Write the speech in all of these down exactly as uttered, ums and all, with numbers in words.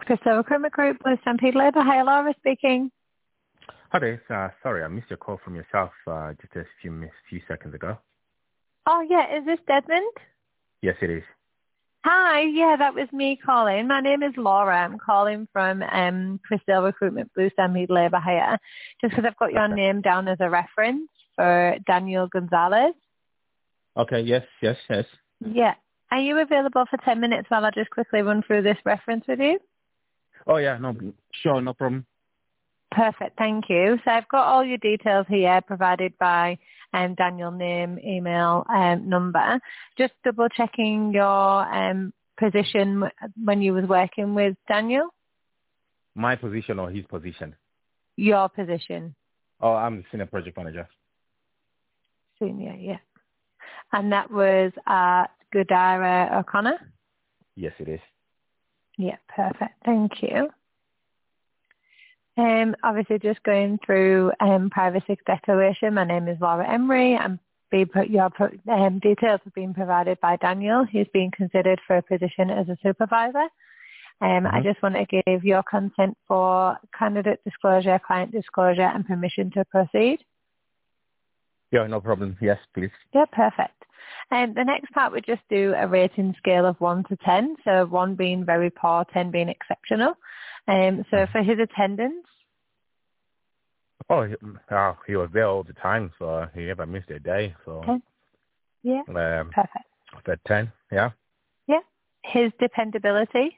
Crystal Recruitment Group, Blue Stampede Labour. Hi, Laura speaking. Hi there. Uh, sorry, I missed your call from yourself uh, just a few, mi- few seconds ago. Oh, yeah, is this Desmond? Yes, it is. Hi, yeah, that was me calling. My name is Laura. I'm calling from um, Crystal Recruitment, Blue Stampede Labour Hire, just because I've got your Okay. name down as a reference for Daniel Gonzalez. Okay, yes, yes, yes. Yeah. Are you available for ten minutes while I just quickly run through this reference with you? Oh, yeah, no, sure, no problem. Perfect, thank you. So I've got all your details here provided by um, Daniel, name, email, um, number. Just double checking your um, position when you was working with Daniel. My position or his position? Your position, Oh, I'm the senior project manager. senior, yeah. And that was at Godara O'Connor? Yes, it is. Yeah, perfect, thank you. Um, obviously, just going through um, privacy declaration. My name is Laura Emery. I'm being put, your pro- um, details have been provided by Daniel. He's being considered for a position as a supervisor. Um, I Mm-hmm. just want to give your consent for candidate disclosure, client disclosure, and permission to proceed. Yeah, no problem. Yes, please. Yeah, perfect. And the next part would just do a rating scale of one to ten. So one being very poor, ten being exceptional. Um, so Mhm. for his attendance. Oh, he, uh, he was there all the time, so he never missed a day. So, ten. Yeah, um, perfect. that ten, yeah, Yeah. His dependability.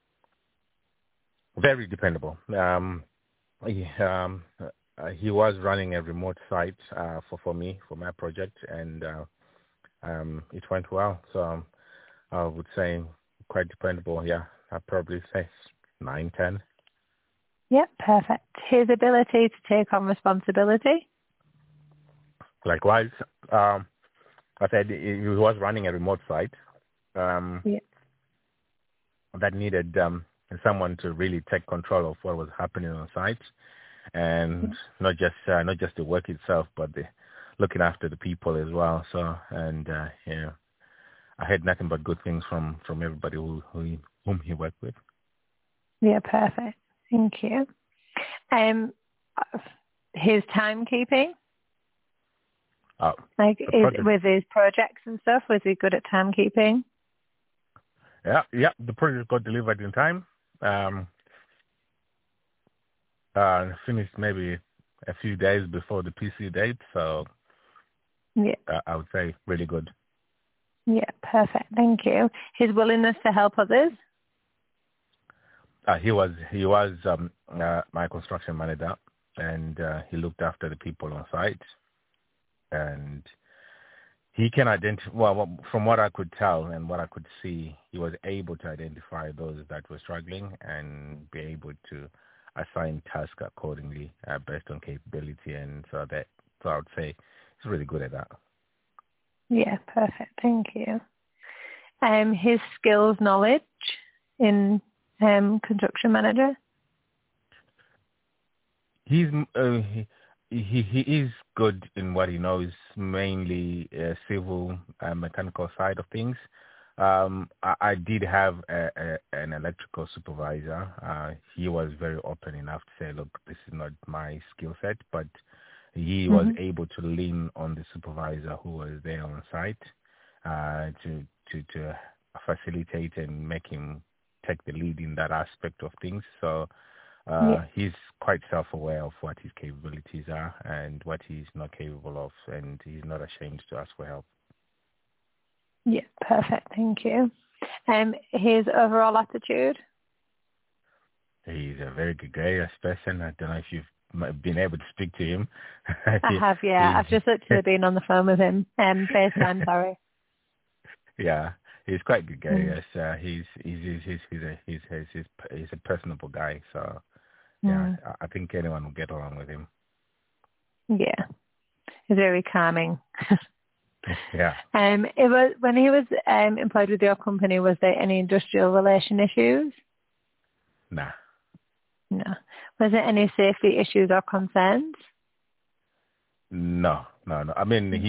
very dependable. Um, he, um, uh, he was running a remote site uh, for for me for my project, and uh, um, it went well. So um, I would say quite dependable. Yeah, I'd probably say nine, ten. Yep, perfect. His ability to take on responsibility. Likewise, um, I said he he was running a remote site um, Yeah. that needed um, someone to really take control of what was happening on site, and not just uh, not just the work itself, but the looking after the people as well. So, and uh, yeah, I heard nothing but good things from from everybody who, who he, whom he worked with. Yeah, perfect. Thank you. Um, his timekeeping, Uh, like the is project, with his projects and stuff, was he good at timekeeping? yeah, yeah, the project got delivered in time. Um, uh, finished maybe a few days before the P C date, so Yeah. uh, I would say really good. Yeah, perfect. Thank you. His willingness to help others. Uh, he was he was um, uh, my construction manager, and uh, he looked after the people on site, and he can identify. Well, what- from what I could tell and what I could see, he was able to identify those that were struggling and be able to assign tasks accordingly uh, based on capability, and so that so I would say he's really good at that. Yeah, perfect. Thank you. Um, his skills knowledge in um construction manager. He's uh, he, he he is good in what he knows, mainly uh, civil and mechanical side of things. Um, I, I did have a, a, an electrical supervisor. Uh, he was very open enough to say, "Look, this is not my skill set," but he was hmm able to lean on the supervisor who was there on site uh, to to to facilitate and make him take the lead in that aspect of things. So. Yeah. Uh, he's quite self-aware of what his capabilities are and what he's not capable of, and he's not ashamed to ask for help. Yeah, perfect. Thank you. Um, his overall attitude. He's a very gregarious person. I don't know if you've m- been able to speak to him. I he, have, yeah. I've he, just literally been on the phone with him. Um, FaceTime, sorry. yeah, he's quite Mm. gregarious. Uh, he's, he's, he's, he's, he's, a, he's, he's, he's, he's a personable guy. So, yeah, Mm. I I think anyone will get along with him. Yeah, he's very calming. Yeah. um, it was when he was um, employed with your company. Was there any industrial relation issues? Nah. No. Was there any safety issues or concerns? No, no, no. I mean, he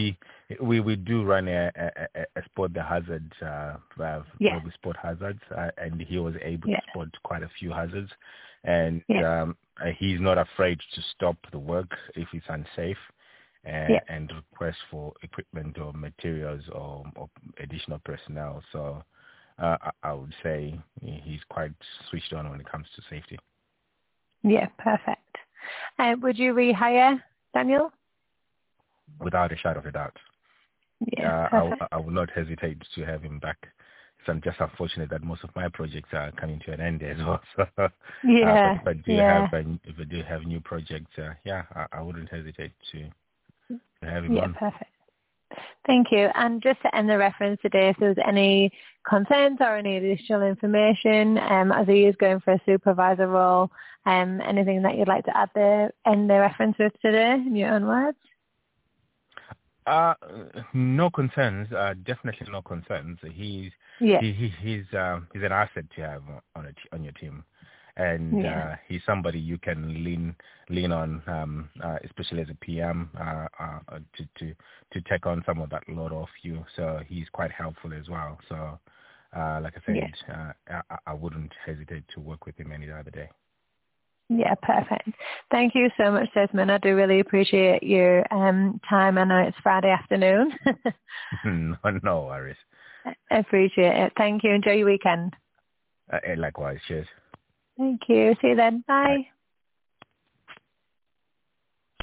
we we do run a a, a spot the hazard uh, uh, Yeah. where we spot hazards, uh, and he was able Yeah. to spot quite a few hazards, and Yeah. um, uh, he's not afraid to stop the work if it's unsafe. And, Yeah. and request for equipment or materials or, or additional personnel. So uh, I, I would say he's quite switched on when it comes to safety. Yeah, perfect. Uh, would you rehire Daniel? Without a shadow of a doubt. Yeah, Uh, perfect. I, I would not hesitate to have him back. So I'm just unfortunate that most of my projects are coming to an end as well. So, Yeah, uh, but if I do yeah, have if I do have new projects, uh, yeah, I, I wouldn't hesitate to, to have him yeah, on. perfect. Thank you. And just to end the reference today, if there's any concerns or any additional information, um, as he is going for a supervisor role, um, anything that you'd like to add there, end the reference with today in your own words? Uh, no concerns. Uh, definitely no concerns. He's Yeah, he, he he's uh, he's an asset to have on a t- on your team, and yeah, uh, he's somebody you can lean lean on, um, uh, especially as a P M, uh, uh, to to to take on some of that load off you. So he's quite helpful as well. So, uh, like I yeah. said, uh, I, I wouldn't hesitate to work with him any other day. Yeah, perfect. Thank you so much, Desmond. I do really appreciate your um, time. I know it's Friday afternoon. no, no worries. I appreciate it. Thank you. Enjoy your weekend. Uh, likewise. Cheers. Thank you. See you then. Bye. Bye.